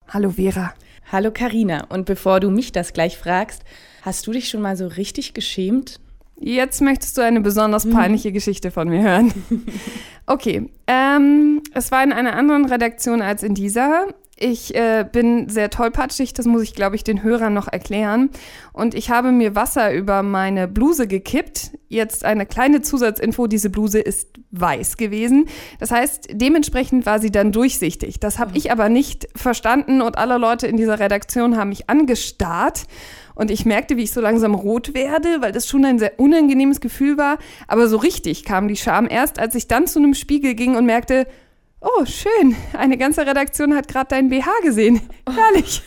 Hallo Vera. Hallo Carina. Und bevor du mich das gleich fragst, hast du dich schon mal so richtig geschämt? Jetzt möchtest du eine besonders peinliche Geschichte von mir hören. Okay, es war in einer anderen Redaktion als in dieser. Ich bin sehr tollpatschig, das muss ich, glaube ich, den Hörern noch erklären. Und ich habe mir Wasser über meine Bluse gekippt. Jetzt eine kleine Zusatzinfo, diese Bluse ist weiß gewesen. Das heißt, dementsprechend war sie dann durchsichtig. Das habe ich aber nicht verstanden und alle Leute in dieser Redaktion haben mich angestarrt. Und ich merkte, wie ich so langsam rot werde, weil das schon ein sehr unangenehmes Gefühl war. Aber so richtig kam die Scham erst, als ich dann zu einem Spiegel ging und merkte, oh, schön, eine ganze Redaktion hat gerade deinen BH gesehen. Herrlich.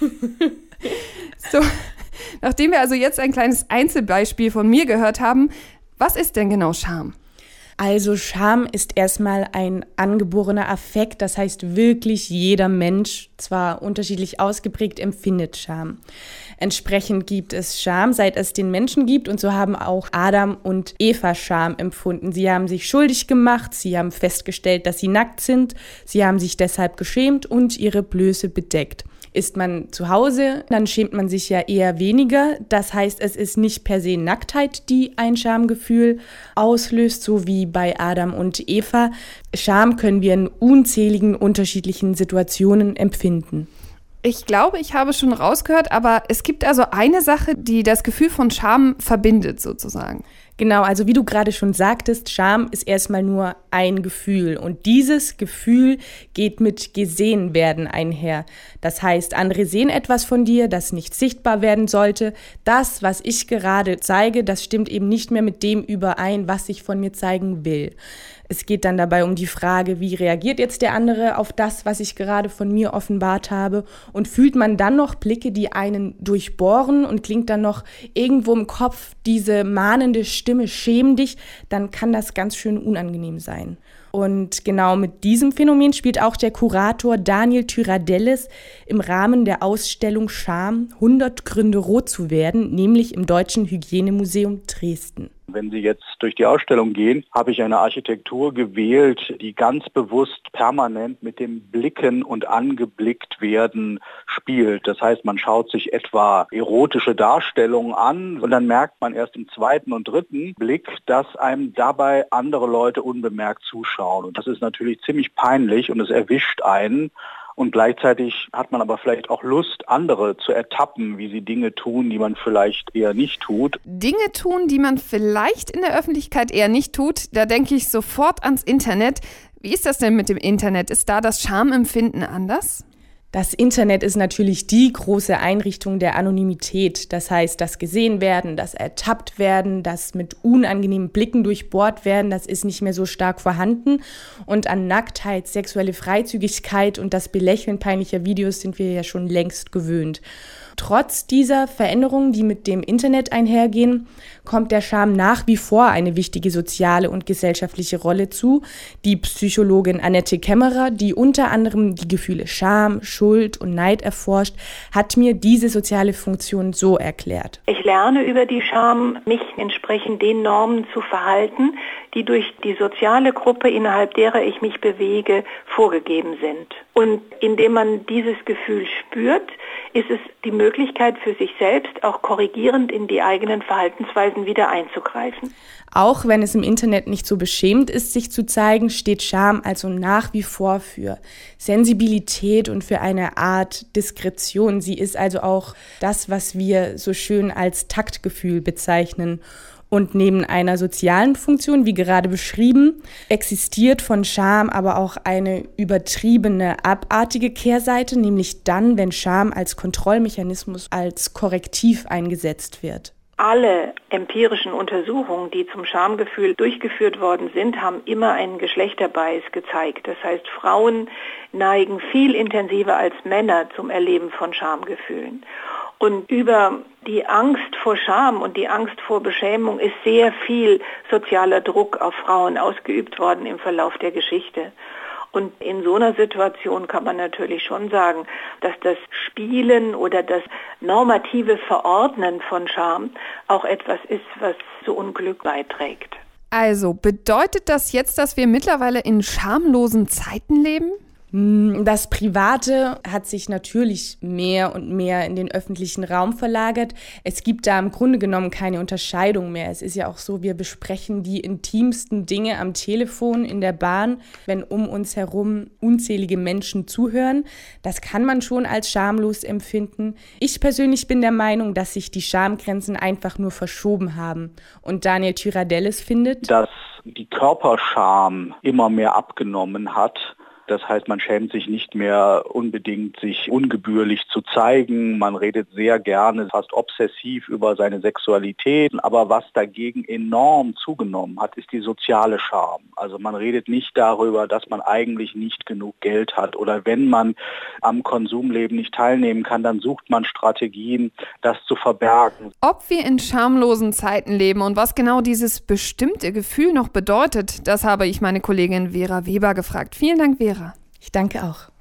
So, nachdem wir also jetzt ein kleines Einzelbeispiel von mir gehört haben, was ist denn genau Scham? Also Scham ist erstmal ein angeborener Affekt, das heißt wirklich jeder Mensch, zwar unterschiedlich ausgeprägt, empfindet Scham. Entsprechend gibt es Scham, seit es den Menschen gibt, und so haben auch Adam und Eva Scham empfunden. Sie haben sich schuldig gemacht, sie haben festgestellt, dass sie nackt sind, sie haben sich deshalb geschämt und ihre Blöße bedeckt. Ist man zu Hause, dann schämt man sich ja eher weniger. Das heißt, es ist nicht per se Nacktheit, die ein Schamgefühl auslöst, so wie bei Adam und Eva. Scham können wir in unzähligen unterschiedlichen Situationen empfinden. Ich glaube, ich habe schon rausgehört, aber es gibt also eine Sache, die das Gefühl von Scham verbindet sozusagen. Genau, also wie du gerade schon sagtest, Scham ist erstmal nur ein Gefühl und dieses Gefühl geht mit gesehen werden einher. Das heißt, andere sehen etwas von dir, das nicht sichtbar werden sollte. Das, was ich gerade zeige, das stimmt eben nicht mehr mit dem überein, was ich von mir zeigen will. Es geht dann dabei um die Frage, wie reagiert jetzt der andere auf das, was ich gerade von mir offenbart habe, und fühlt man dann noch Blicke, die einen durchbohren, und klingt dann noch irgendwo im Kopf diese mahnende Stimme, schäm dich, dann kann das ganz schön unangenehm sein. Und genau mit diesem Phänomen spielt auch der Kurator Daniel Tyradelles im Rahmen der Ausstellung Scham 100 Gründe rot zu werden, nämlich im Deutschen Hygienemuseum Dresden. Wenn Sie jetzt durch die Ausstellung gehen, habe ich eine Architektur gewählt, die ganz bewusst permanent mit dem Blicken und angeblickt werden spielt. Das heißt, man schaut sich etwa erotische Darstellungen an und dann merkt man erst im zweiten und dritten Blick, dass einem dabei andere Leute unbemerkt zuschauen. Und das ist natürlich ziemlich peinlich und es erwischt einen. Und gleichzeitig hat man aber vielleicht auch Lust, andere zu ertappen, wie sie Dinge tun, die man vielleicht eher nicht tut. Dinge tun, die man vielleicht in der Öffentlichkeit eher nicht tut, da denke ich sofort ans Internet. Wie ist das denn mit dem Internet? Ist da das Schamempfinden anders? Das Internet ist natürlich die große Einrichtung der Anonymität. Das heißt, das gesehen werden, das ertappt werden, das mit unangenehmen Blicken durchbohrt werden, das ist nicht mehr so stark vorhanden. Und an Nacktheit, sexuelle Freizügigkeit und das Belächeln peinlicher Videos sind wir ja schon längst gewöhnt. Trotz dieser Veränderungen, die mit dem Internet einhergehen, kommt der Scham nach wie vor eine wichtige soziale und gesellschaftliche Rolle zu. Die Psychologin Annette Kämmerer, die unter anderem die Gefühle Scham, Schuld und Neid erforscht, hat mir diese soziale Funktion so erklärt. Ich lerne über die Scham, mich entsprechend den Normen zu verhalten, die durch die soziale Gruppe, innerhalb derer ich mich bewege, vorgegeben sind. Und indem man dieses Gefühl spürt, ist es die Möglichkeit für sich selbst, auch korrigierend in die eigenen Verhaltensweisen wieder einzugreifen. Auch wenn es im Internet nicht so beschämend ist, sich zu zeigen, steht Scham also nach wie vor für Sensibilität und für eine Art Diskretion. Sie ist also auch das, was wir so schön als Taktgefühl bezeichnen. Und neben einer sozialen Funktion, wie gerade beschrieben, existiert von Scham aber auch eine übertriebene, abartige Kehrseite, nämlich dann, wenn Scham als Kontrollmechanismus, als Korrektiv eingesetzt wird. Alle empirischen Untersuchungen, die zum Schamgefühl durchgeführt worden sind, haben immer einen Geschlechterbias gezeigt. Das heißt, Frauen neigen viel intensiver als Männer zum Erleben von Schamgefühlen. Und über die Angst vor Scham und die Angst vor Beschämung ist sehr viel sozialer Druck auf Frauen ausgeübt worden im Verlauf der Geschichte. Und in so einer Situation kann man natürlich schon sagen, dass das Spielen oder das normative Verordnen von Scham auch etwas ist, was zu Unglück beiträgt. Also bedeutet das jetzt, dass wir mittlerweile in schamlosen Zeiten leben? Das Private hat sich natürlich mehr und mehr in den öffentlichen Raum verlagert. Es gibt da im Grunde genommen keine Unterscheidung mehr. Es ist ja auch so, wir besprechen die intimsten Dinge am Telefon, in der Bahn, wenn um uns herum unzählige Menschen zuhören. Das kann man schon als schamlos empfinden. Ich persönlich bin der Meinung, dass sich die Schamgrenzen einfach nur verschoben haben. Und Daniel Tyrardellis findet, dass die Körperscham immer mehr abgenommen hat. Das heißt, man schämt sich nicht mehr unbedingt, sich ungebührlich zu zeigen. Man redet sehr gerne, fast obsessiv über seine Sexualität. Aber was dagegen enorm zugenommen hat, ist die soziale Scham. Also man redet nicht darüber, dass man eigentlich nicht genug Geld hat. Oder wenn man am Konsumleben nicht teilnehmen kann, dann sucht man Strategien, das zu verbergen. Ob wir in schamlosen Zeiten leben und was genau dieses bestimmte Gefühl noch bedeutet, das habe ich meine Kollegin Vera Weber gefragt. Vielen Dank, Vera. Ich danke auch.